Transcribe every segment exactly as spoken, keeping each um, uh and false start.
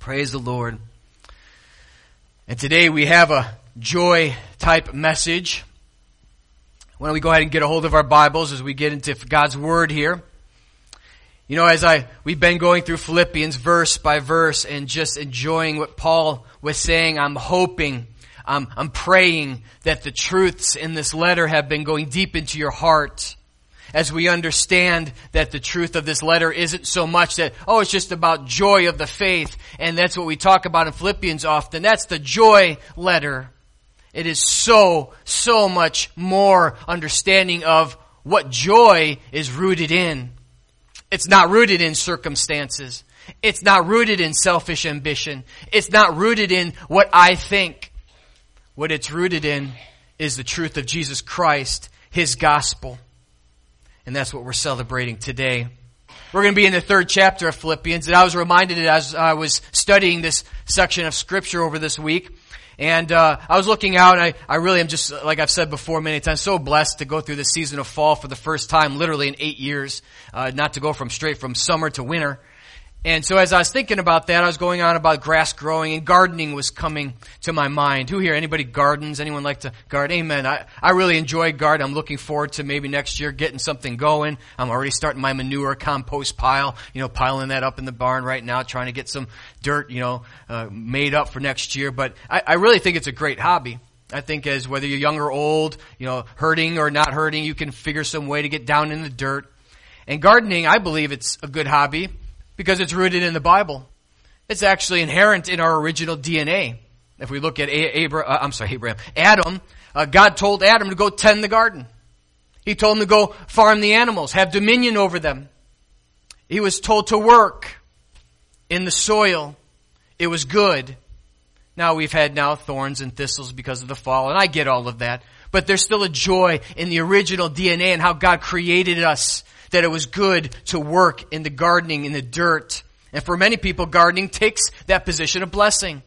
Praise the Lord. And today we have a joy type message. Why don't we go ahead and get a hold of our Bibles as we get into God's Word here. You know, as I we've been going through Philippians verse by verse and just enjoying what Paul was saying, I'm hoping, I'm, I'm praying that the truths in this letter have been going deep into your heart. As we understand that the truth of this letter isn't so much that, oh, it's just about joy of the faith. And that's what we talk about in Philippians often. That's the joy letter. It is so, so much more understanding of what joy is rooted in. It's not rooted in circumstances. It's not rooted in selfish ambition. It's not rooted in what I think. What it's rooted in is the truth of Jesus Christ, His gospel. And that's what we're celebrating today. We're going to be in the third chapter of Philippians. And I was reminded as I was studying this section of Scripture over this week. And uh I was looking out, and I, I really am just, like I've said before many times, so blessed to go through the season of fall for the first time, literally in eight years. Uh not to go from straight from summer to winter. And so as I was thinking about that, I was going on about grass growing, and gardening was coming to my mind. Who here, anybody gardens? Anyone like to garden? Amen. I, I really enjoy gardening. I'm looking forward to maybe next year getting something going. I'm already starting my manure compost pile, you know, piling that up in the barn right now, trying to get some dirt, you know, uh, made up for next year. But I, I really think it's a great hobby. I think as whether you're young or old, you know, hurting or not hurting, you can figure some way to get down in the dirt. And gardening, I believe it's a good hobby, because it's rooted in the Bible. It's actually inherent in our original D N A. If we look at Abraham, uh, I'm sorry, Abraham, Adam, uh, God told Adam to go tend the garden. He told him to go farm the animals, have dominion over them. He was told to work in the soil. It was good. Now we've had now thorns and thistles because of the fall, and I get all of that. But there's still a joy in the original D N A and how God created us, that it was good to work in the gardening, in the dirt. And for many people, gardening takes that position of blessing.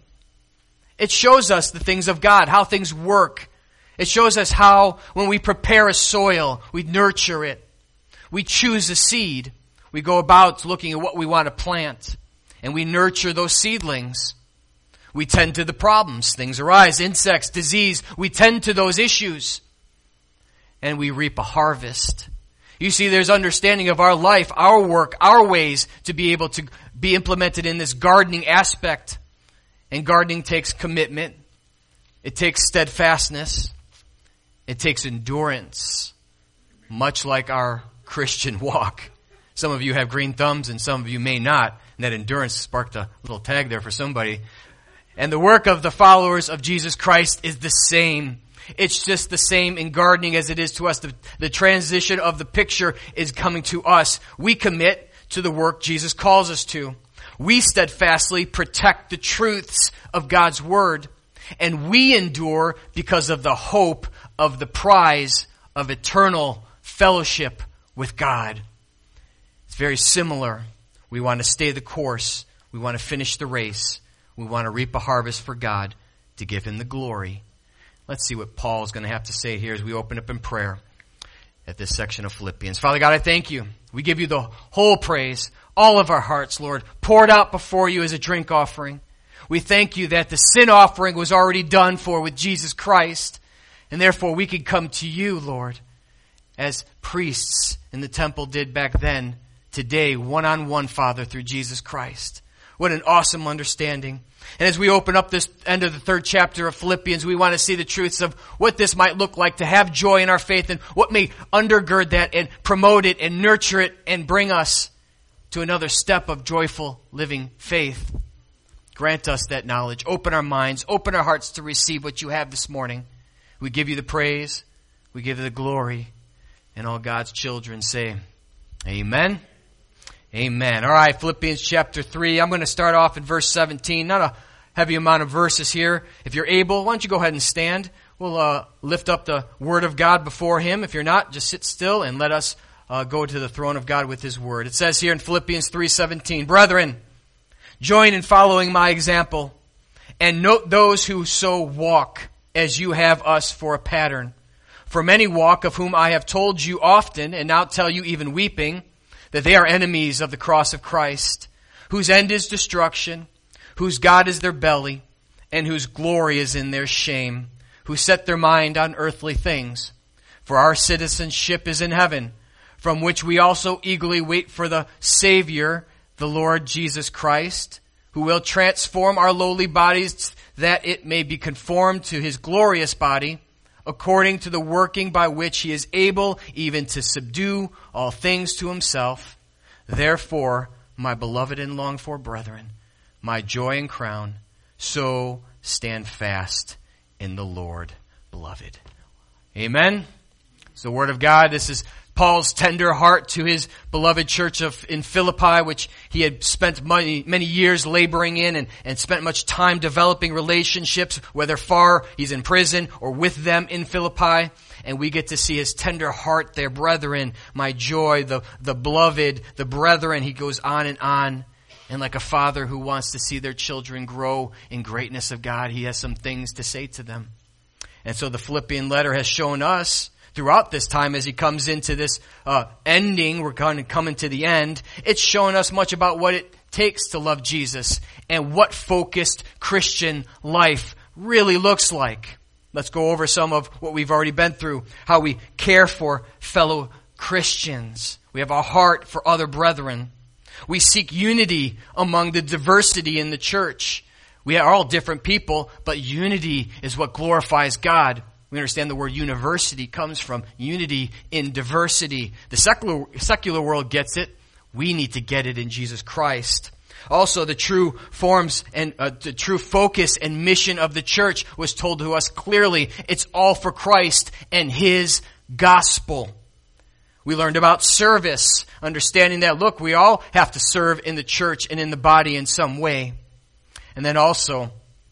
It shows us the things of God, how things work. It shows us how, when we prepare a soil, we nurture it. We choose a seed. We go about looking at what we want to plant. And we nurture those seedlings. We tend to the problems. Things arise, insects, disease. We tend to those issues. And we reap a harvest. You see, there's understanding of our life, our work, our ways to be able to be implemented in this gardening aspect. And gardening takes commitment. It takes steadfastness. It takes endurance. Much like our Christian walk. Some of you have green thumbs and some of you may not. And that endurance sparked a little tag there for somebody. And the work of the followers of Jesus Christ is the same. It's just the same in gardening as it is to us. The, the transition of the picture is coming to us. We commit to the work Jesus calls us to. We steadfastly protect the truths of God's Word. And we endure because of the hope of the prize of eternal fellowship with God. It's very similar. We want to stay the course. We want to finish the race. We want to reap a harvest for God to give Him the glory. Let's see what Paul is going to have to say here as we open up in prayer at this section of Philippians. Father God, I thank you. We give you the whole praise, all of our hearts, Lord, poured out before you as a drink offering. We thank you that the sin offering was already done for with Jesus Christ, and therefore we can come to you, Lord, as priests in the temple did back then, today, one-on-one, Father, through Jesus Christ. What an awesome understanding. And as we open up this end of the third chapter of Philippians, we want to see the truths of what this might look like to have joy in our faith and what may undergird that and promote it and nurture it and bring us to another step of joyful living faith. Grant us that knowledge. Open our minds. Open our hearts to receive what you have this morning. We give you the praise. We give you the glory. And all God's children say, amen. Amen. All right, Philippians chapter three. I'm going to start off in verse seventeen. Not a heavy amount of verses here. If you're able, why don't you go ahead and stand. We'll uh, lift up the Word of God before Him. If you're not, just sit still and let us uh, go to the throne of God with His Word. It says here in Philippians three seventeen, Brethren, join in following my example, and note those who so walk as you have us for a pattern. For many walk, of whom I have told you often, and now tell you even weeping, that they are enemies of the cross of Christ, whose end is destruction, whose God is their belly, and whose glory is in their shame, who set their mind on earthly things. For our citizenship is in heaven, from which we also eagerly wait for the Savior, the Lord Jesus Christ, who will transform our lowly bodies that it may be conformed to his glorious body, according to the working by which he is able even to subdue all things to himself. Therefore, my beloved and longed for brethren, my joy and crown, so stand fast in the Lord, beloved. Amen. It's the word of God. This is Paul's tender heart to his beloved church of in Philippi, which he had spent many, many years laboring in and, and spent much time developing relationships, whether far he's in prison or with them in Philippi. And we get to see his tender heart there, brethren, my joy, the, the beloved, the brethren. He goes on and on. And like a father who wants to see their children grow in greatness of God, he has some things to say to them. And so the Philippian letter has shown us throughout this time, as he comes into this uh, ending, we're going to come into the end, it's showing us much about what it takes to love Jesus and what focused Christian life really looks like. Let's go over some of what we've already been through, how we care for fellow Christians. We have a heart for other brethren. We seek unity among the diversity in the church. We are all different people, but unity is what glorifies God. We understand the word university comes from unity in diversity. The secular, secular world gets it. We need to get it in Jesus Christ. Also, the true forms and uh, the true focus and mission of the church was told to us clearly. It's all for Christ and his gospel. We learned about service, understanding that, look, we all have to serve in the church and in the body in some way. And then also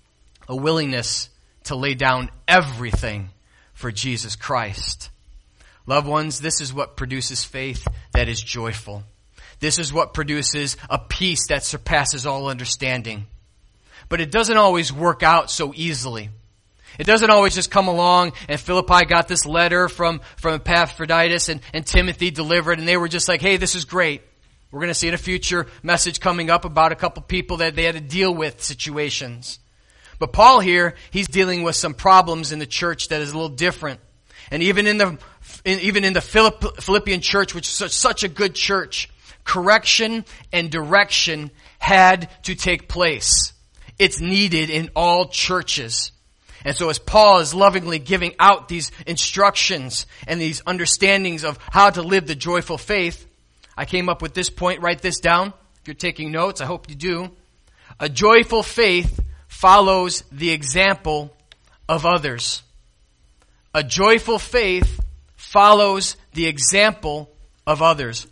a willingness to lay down everything for Jesus Christ. Loved ones, this is what produces faith that is joyful. This is what produces a peace that surpasses all understanding. But it doesn't always work out so easily. It doesn't always just come along and Philippi got this letter from, from Epaphroditus and, and Timothy delivered and they were just like, hey, this is great. We're going to see in a future message coming up about a couple people that they had to deal with situations. But Paul here, he's dealing with some problems in the church that is a little different. And even in the in, even in the Philipp, Philippian church, which is such, such a good church, correction and direction had to take place. It's needed in all churches. And so as Paul is lovingly giving out these instructions and these understandings of how to live the joyful faith, I came up with this point. Write this down. If you're taking notes, I hope you do. A joyful faith follows the example of others. A joyful faith follows the example of others.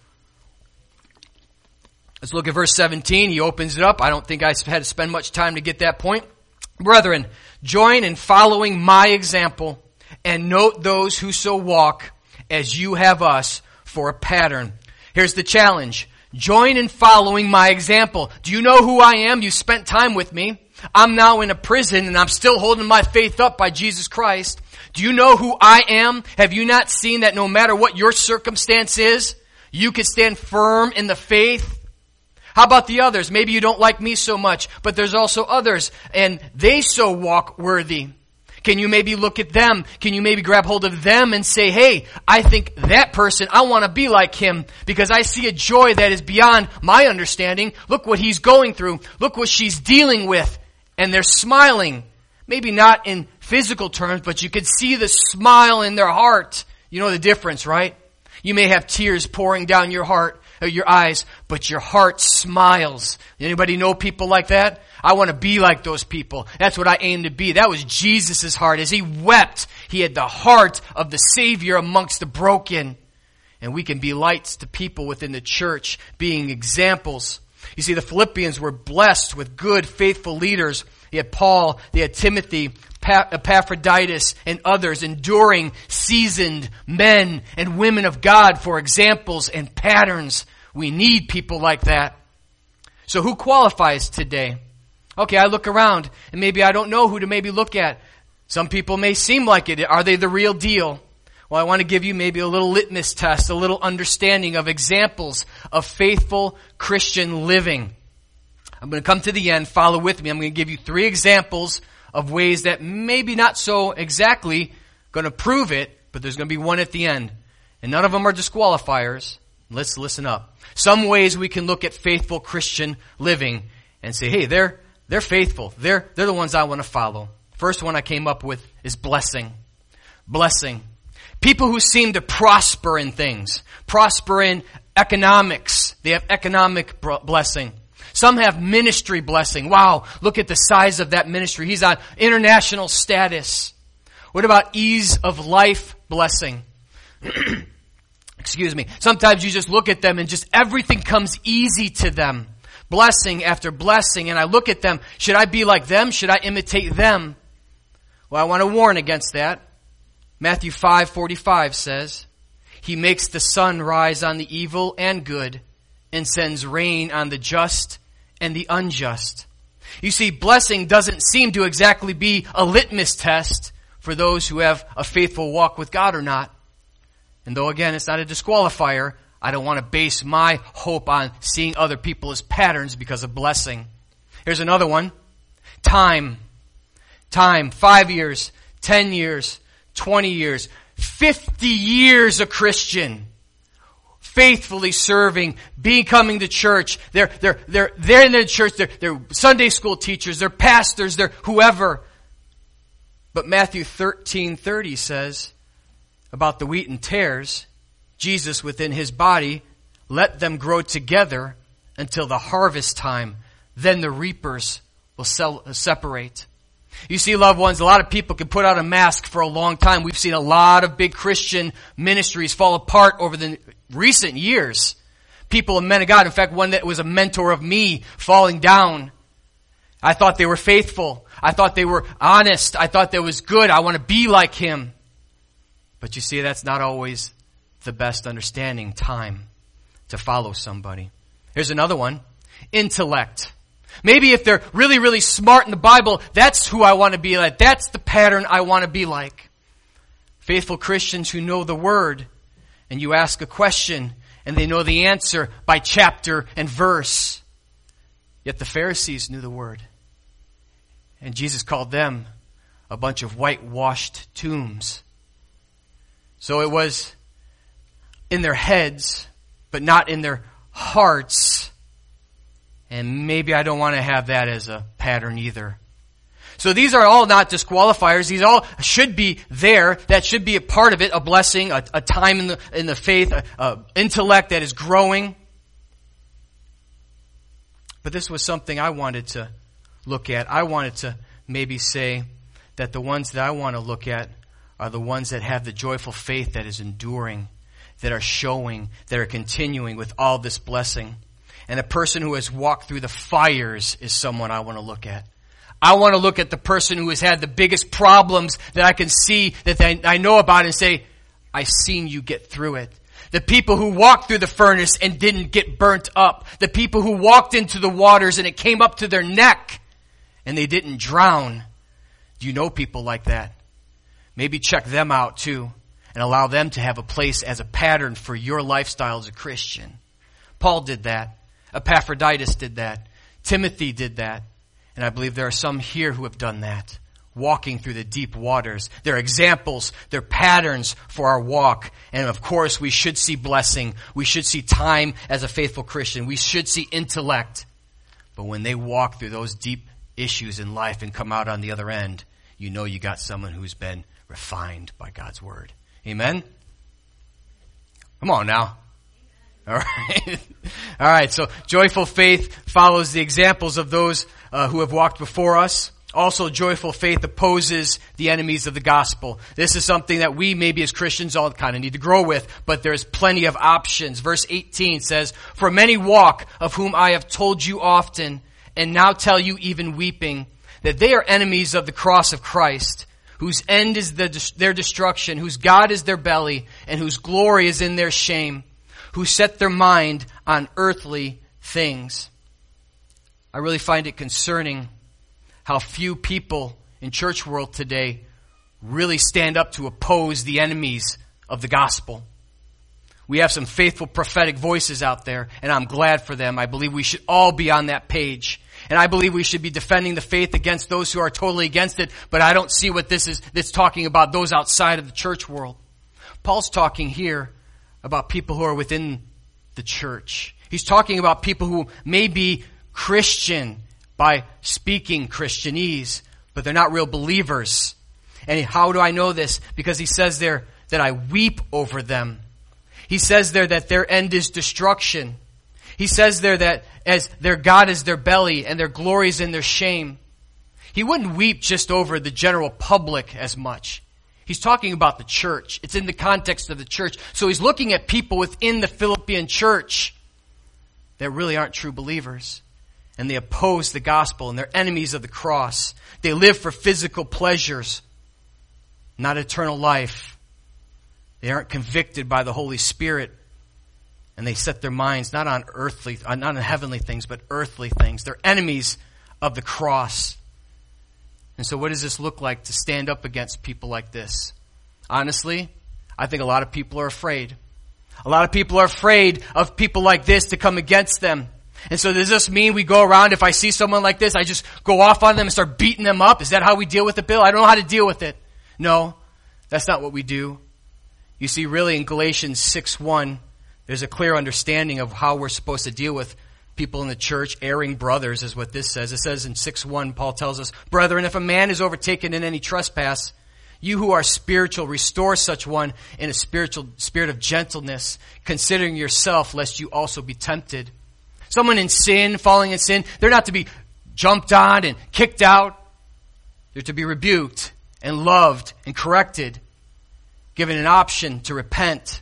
Let's look at verse seventeen. He opens it up. I don't think I had to spend much time to get that point. Brethren, join in following my example and note those who so walk as you have us for a pattern. Here's the challenge. Join in following my example. Do you know who I am? You spent time with me. I'm now in a prison and I'm still holding my faith up by Jesus Christ. Do you know who I am? Have you not seen that no matter what your circumstance is, you can stand firm in the faith? How about the others? Maybe you don't like me so much, but there's also others and they so walk worthy. Can you maybe look at them? Can you maybe grab hold of them and say, hey, I think that person, I want to be like him because I see a joy that is beyond my understanding. Look what he's going through. Look what she's dealing with. And they're smiling. Maybe not in physical terms, but you could see the smile in their heart. You know the difference, right? You may have tears pouring down your heart, or your eyes, but your heart smiles. Anybody know people like that? I want to be like those people. That's what I aim to be. That was Jesus' heart. As he wept, he had the heart of the Savior amongst the broken. And we can be lights to people within the church, being examples. You see, the Philippians were blessed with good, faithful leaders. They had Paul, they had Timothy, Epaphroditus, and others, enduring, seasoned men and women of God for examples and patterns. We need people like that. So who qualifies today? Okay, I look around, and maybe I don't know who to maybe look at. Some people may seem like it. Are they the real deal? Well, I want to give you maybe a little litmus test, a little understanding of examples of faithful Christian living. I'm going to come to the end. Follow with me. I'm going to give you three examples of ways that maybe not so exactly going to prove it, but there's going to be one at the end. And none of them are disqualifiers. Let's listen up. Some ways we can look at faithful Christian living and say, hey, they're they're faithful. They're they're the ones I want to follow. First one I came up with is blessing. Blessing. People who seem to prosper in things. Prosper in economics. They have economic blessing. Some have ministry blessing. Wow, look at the size of that ministry. He's on international status. What about ease of life blessing? Excuse me. Sometimes you just look at them and just everything comes easy to them. Blessing after blessing. And I look at them. Should I be like them? Should I imitate them? Well, I want to warn against that. Matthew five forty-five says, He makes the sun rise on the evil and good and sends rain on the just and the unjust. You see, blessing doesn't seem to exactly be a litmus test for those who have a faithful walk with God or not. And though, again, it's not a disqualifier, I don't want to base my hope on seeing other people as patterns because of blessing. Here's another one. Time. Time. Five years, ten years, twenty years, fifty years a Christian. Faithfully serving, being coming to church. They're, they're, they're, they're in the church. They're, they're Sunday school teachers. They're pastors. They're whoever. But Matthew thirteen thirty says about the wheat and tares, Jesus within his body, let them grow together until the harvest time. Then the reapers will sell, separate. You see, loved ones, a lot of people can put out a mask for a long time. We've seen a lot of big Christian ministries fall apart over the recent years. People and men of God. In fact, one that was a mentor of me falling down. I thought they were faithful. I thought they were honest. I thought that was good. I want to be like him. But you see, that's not always the best understanding time to follow somebody. Here's another one. Intellect. Maybe if they're really, really smart in the Bible, that's who I want to be like. That's the pattern I want to be like. Faithful Christians who know the Word, and you ask a question, and they know the answer by chapter and verse. Yet the Pharisees knew the Word. And Jesus called them a bunch of whitewashed tombs. So it was in their heads, but not in their hearts. And maybe I don't want to have that as a pattern either. So these are all not disqualifiers. These all should be there. That should be a part of it, a blessing, a, a time in the in the faith, a, a intellect that is growing. But this was something I wanted to look at. I wanted to maybe say that the ones that I want to look at are the ones that have the joyful faith that is enduring, that are showing, that are continuing with all this blessing. And a person who has walked through the fires is someone I want to look at. I want to look at the person who has had the biggest problems that I can see, that I, I know about, and say, I've seen you get through it. The people who walked through the furnace and didn't get burnt up. The people who walked into the waters and it came up to their neck and they didn't drown. Do you know people like that? Maybe check them out too and allow them to have a place as a pattern for your lifestyle as a Christian. Paul did that. Epaphroditus did that. Timothy did that. And I believe there are some here who have done that, walking through the deep waters. They're examples, they're patterns for our walk. And of course, we should see blessing. We should see time as a faithful Christian. We should see intellect. But when they walk through those deep issues in life and come out on the other end, you know you got someone who's been refined by God's word. Amen? Come on now. All right. All right. So joyful faith follows the examples of those uh, who have walked before us. Also, joyful faith opposes the enemies of the gospel. This is something that we maybe as Christians all kind of need to grow with, but there's plenty of options. Verse eighteen says, "For many walk, of whom I have told you often, and now tell you even weeping, that they are enemies of the cross of Christ, whose end is the, their destruction, whose God is their belly, and whose glory is in their shame, who set their mind on earthly things." I really find it concerning how few people in church world today really stand up to oppose the enemies of the gospel. We have some faithful prophetic voices out there, and I'm glad for them. I believe we should all be on that page. And I believe we should be defending the faith against those who are totally against it, but I don't see what this is, that's talking about those outside of the church world. Paul's talking here about people who are within the church. He's talking about people who may be Christian by speaking Christianese, but they're not real believers. And how do I know this? Because he says there that I weep over them. He says there that their end is destruction. He says there that as their God is their belly and their glory is in their shame. He wouldn't weep just over the general public as much. He's talking about the church. It's in the context of the church. So he's looking at people within the Philippian church that really aren't true believers. And they oppose the gospel and they're enemies of the cross. They live for physical pleasures, not eternal life. They aren't convicted by the Holy Spirit. And they set their minds not on earthly, not on heavenly things, but earthly things. They're enemies of the cross. And so what does this look like to stand up against people like this? Honestly, I think a lot of people are afraid. A lot of people are afraid of people like this to come against them. And so does this mean we go around, if I see someone like this, I just go off on them and start beating them up? Is that how we deal with it, Bill? I don't know how to deal with it. No, that's not what we do. You see, really in Galatians six one, there's a clear understanding of how we're supposed to deal with people in the church. Erring brothers is what this says. It says in six one, Paul tells us, "Brethren, if a man is overtaken in any trespass, you who are spiritual, restore such one in a spiritual spirit of gentleness, considering yourself, lest you also be tempted." Someone in sin, falling in sin, they're not to be jumped on and kicked out. They're to be rebuked and loved and corrected, given an option to repent.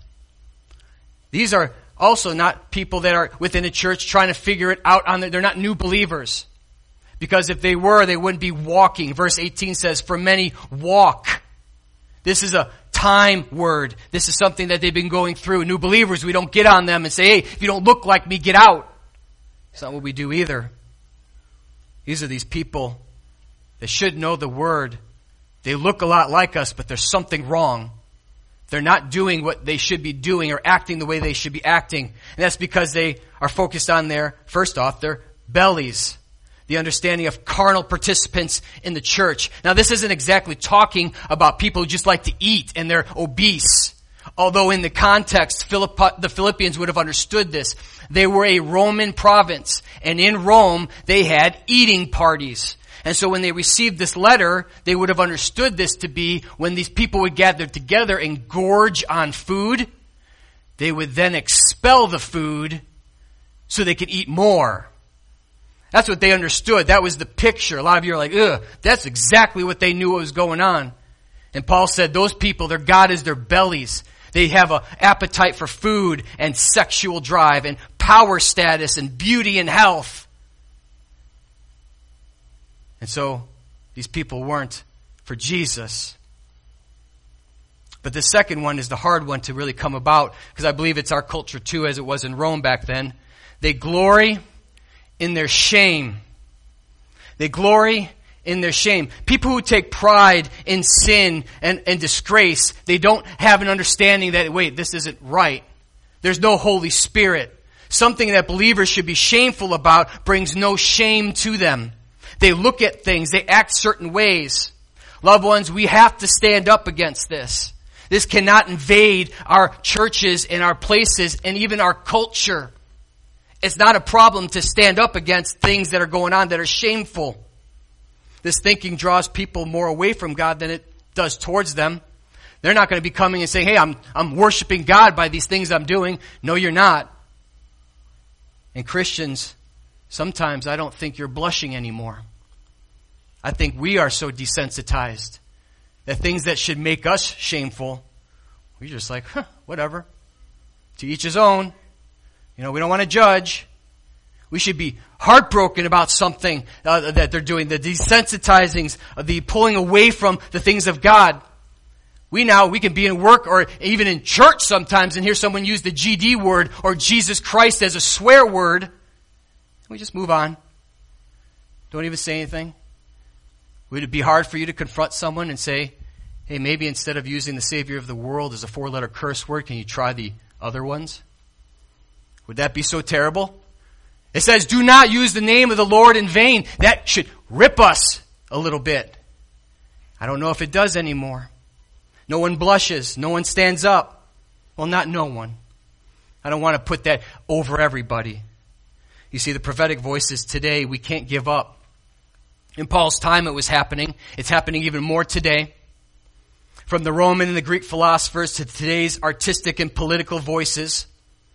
These are also not people that are within a church trying to figure it out on their, they're not new believers. Because if they were, they wouldn't be walking. Verse eighteen says, "For many walk." This is a time word. This is something that they've been going through. New believers, we don't get on them and say, "Hey, if you don't look like me, get out." It's not what we do either. These are these people that should know the word. They look a lot like us, but there's something wrong. They're not doing what they should be doing or acting the way they should be acting. And that's because they are focused on their, first off, their bellies. The understanding of carnal participants in the church. Now, this isn't exactly talking about people who just like to eat and they're obese. Although in the context, Philippi, the Philippians would have understood this. They were a Roman province. And in Rome, they had eating parties. And so when they received this letter, they would have understood this to be when these people would gather together and gorge on food, they would then expel the food so they could eat more. That's what they understood. That was the picture. A lot of you are like, ugh, that's exactly what they knew what was going on. And Paul said those people, their God is their bellies. They have an appetite for food and sexual drive and power status and beauty and health. And so these people weren't for Jesus. But the second one is the hard one to really come about, because I believe it's our culture too, as it was in Rome back then. They glory in their shame. They glory in their shame. People who take pride in sin and, and disgrace, they don't have an understanding that, wait, this isn't right. There's no Holy Spirit. Something that believers should be shameful about brings no shame to them. They look at things, they act certain ways. Loved ones, we have to stand up against this. This cannot invade our churches and our places and even our culture. It's not a problem to stand up against things that are going on that are shameful. This thinking draws people more away from God than it does towards them. They're not going to be coming and saying, hey, I'm, I'm worshiping God by these things I'm doing. No, you're not. And Christians, sometimes I don't think you're blushing anymore. I think we are so desensitized that things that should make us shameful, we're just like, huh, whatever. To each his own. You know, we don't want to judge. We should be heartbroken about something uh, that they're doing, the desensitizing, the pulling away from the things of God. We now, we can be in work or even in church sometimes and hear someone use the G D word or Jesus Christ as a swear word. We just move on. Don't even say anything. Would it be hard for you to confront someone and say, hey, maybe instead of using the Savior of the world as a four-letter curse word, can you try the other ones? Would that be so terrible? It says, do not use the name of the Lord in vain. That should rip us a little bit. I don't know if it does anymore. No one blushes. No one stands up. Well, not no one. I don't want to put that over everybody. You see, the prophetic voices today, we can't give up. In Paul's time, it was happening. It's happening even more today. From the Roman and the Greek philosophers to today's artistic and political voices.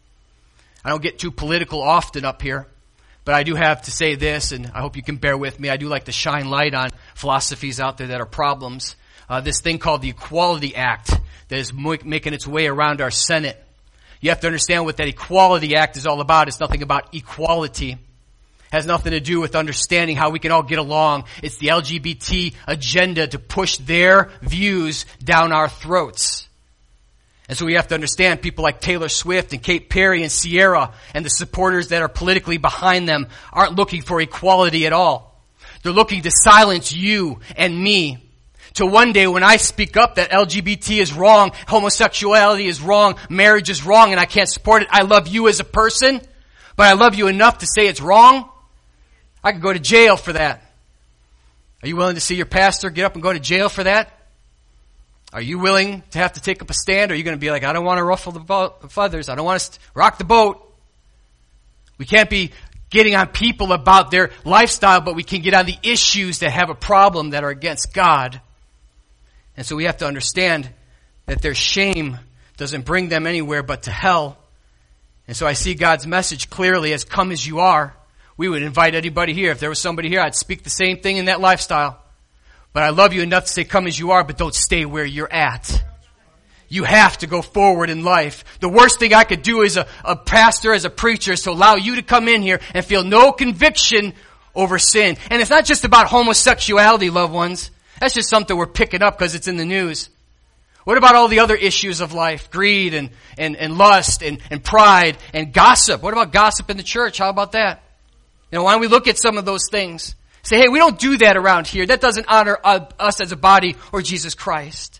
I don't get too political often up here, but I do have to say this, and I hope you can bear with me. I do like to shine light on philosophies out there that are problems. Uh, this thing called the Equality Act that is mo- making its way around our Senate. You have to understand what that Equality Act is all about. It's nothing about equality. It has nothing to do with understanding how we can all get along. It's the L G B T agenda to push their views down our throats. And so we have to understand people like Taylor Swift and Katy Perry and Sierra and the supporters that are politically behind them aren't looking for equality at all. They're looking to silence you and me. To one day when I speak up that L G B T is wrong, homosexuality is wrong, marriage is wrong, and I can't support it. I love you as a person, but I love you enough to say it's wrong. I could go to jail for that. Are you willing to see your pastor get up and go to jail for that? Are you willing to have to take up a stand? Or are you going to be like, I don't want to ruffle the bo- feathers. I don't want to rock the boat. We can't be getting on people about their lifestyle, but we can get on the issues that have a problem that are against God. And so we have to understand that their shame doesn't bring them anywhere but to hell. And so I see God's message clearly as come as you are. We would invite anybody here. If there was somebody here, I'd speak the same thing in that lifestyle. But I love you enough to say come as you are, but don't stay where you're at. You have to go forward in life. The worst thing I could do as a, a pastor, as a preacher, is to allow you to come in here and feel no conviction over sin. And it's not just about homosexuality, loved ones. That's just something we're picking up because it's in the news. What about all the other issues of life? Greed and, and, and lust and, and pride and gossip. What about gossip in the church? How about that? You know, why don't we look at some of those things? Say, hey, we don't do that around here. That doesn't honor us as a body or Jesus Christ.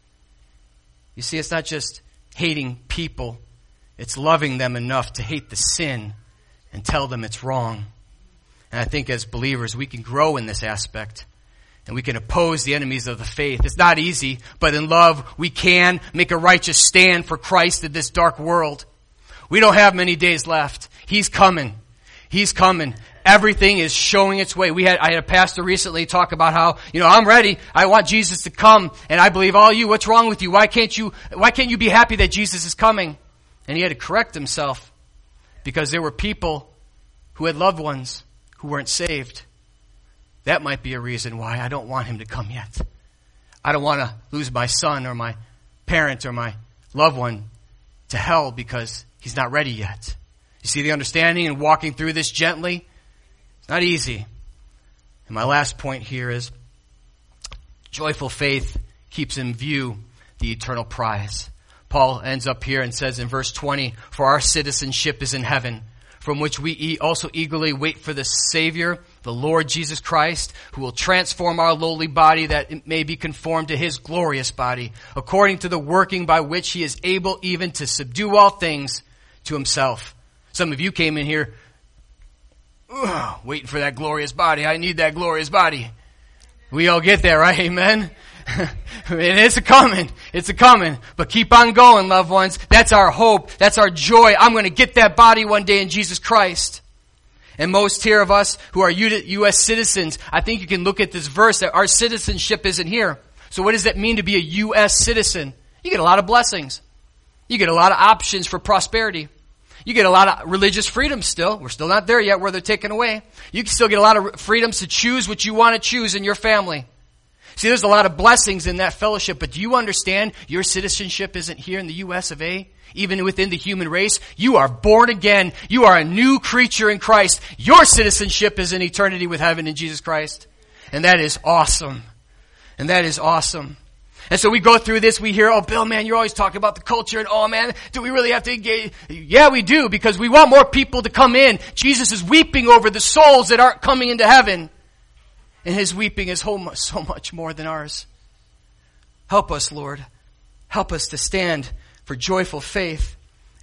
You see, it's not just hating people. It's loving them enough to hate the sin and tell them it's wrong. And I think as believers, we can grow in this aspect. And we can oppose the enemies of the faith. It's not easy, but in love, we can make a righteous stand for Christ in this dark world. We don't have many days left. He's coming. He's coming. Everything is showing its way. We had, I had a pastor recently talk about how, you know, I'm ready. I want Jesus to come. And I believe all you, what's wrong with you? Why can't you, why can't you be happy that Jesus is coming? And he had to correct himself because there were people who had loved ones who weren't saved. That might be a reason why I don't want him to come yet. I don't want to lose my son or my parent or my loved one to hell because he's not ready yet. You see the understanding and walking through this gently? It's not easy. And my last point here is joyful faith keeps in view the eternal prize. Paul ends up here and says in verse twenty, for our citizenship is in heaven, from which we also eagerly wait for the Savior, the Lord Jesus Christ, who will transform our lowly body that it may be conformed to his glorious body, according to the working by which he is able even to subdue all things to himself. Some of you came in here ugh, waiting for that glorious body. I need that glorious body. We all get there, right? Amen? And it's a coming. It's a coming. But keep on going, loved ones. That's our hope. That's our joy. I'm going to get that body one day in Jesus Christ. And most here of us who are U S citizens, I think you can look at this verse that our citizenship isn't here. So what does that mean to be a U S citizen? You get a lot of blessings. You get a lot of options for prosperity. You get a lot of religious freedom still. We're still not there yet where they're taken away. You can still get a lot of freedoms to choose what you want to choose in your family. See, there's a lot of blessings in that fellowship, but do you understand your citizenship isn't here in the U S of A? Even within the human race, you are born again. You are a new creature in Christ. Your citizenship is in eternity with heaven in Jesus Christ. And that is awesome. And that is awesome. And so we go through this, we hear, oh, Bill, man, you're always talking about the culture, and oh, man, do we really have to engage? Yeah, we do, because we want more people to come in. Jesus is weeping over the souls that aren't coming into heaven. And his weeping is so much more than ours. Help us, Lord. Help us to stand for joyful faith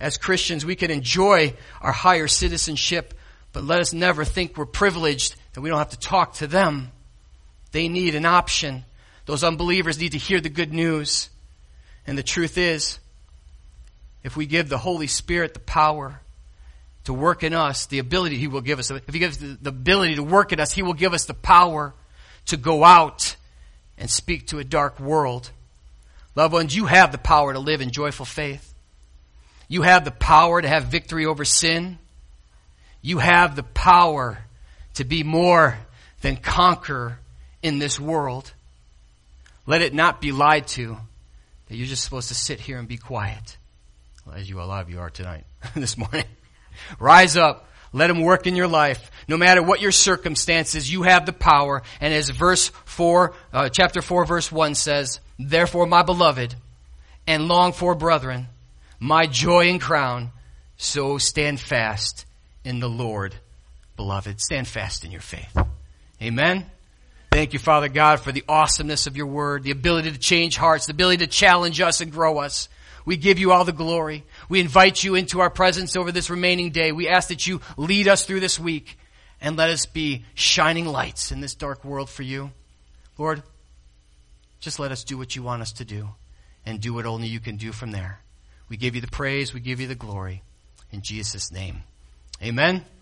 As Christians, we can enjoy our higher citizenship, but let us never think we're privileged that we don't have to talk to them. They need an option. Those unbelievers need to hear the good news. And the truth is, if we give the Holy Spirit the power to work in us, the ability He will give us, if He gives the, the ability to work in us, He will give us the power to go out and speak to a dark world. Loved ones, you have the power to live in joyful faith. You have the power to have victory over sin. You have the power to be more than conqueror in this world. Let it not be lied to that you're just supposed to sit here and be quiet. Well, as you, a lot of you are tonight, this morning. Rise up. Let Him work in your life. No matter what your circumstances, you have the power. And as verse four, uh, chapter four, verse one says, therefore, my beloved and longed for brethren, my joy and crown, so stand fast in the Lord, beloved. Stand fast in your faith. Amen. Thank you, Father God, for the awesomeness of your word, the ability to change hearts, the ability to challenge us and grow us. We give you all the glory. We invite you into our presence over this remaining day. We ask that you lead us through this week and let us be shining lights in this dark world for you. Lord, just let us do what you want us to do and do what only you can do from there. We give you the praise. We give you the glory. In Jesus' name, amen.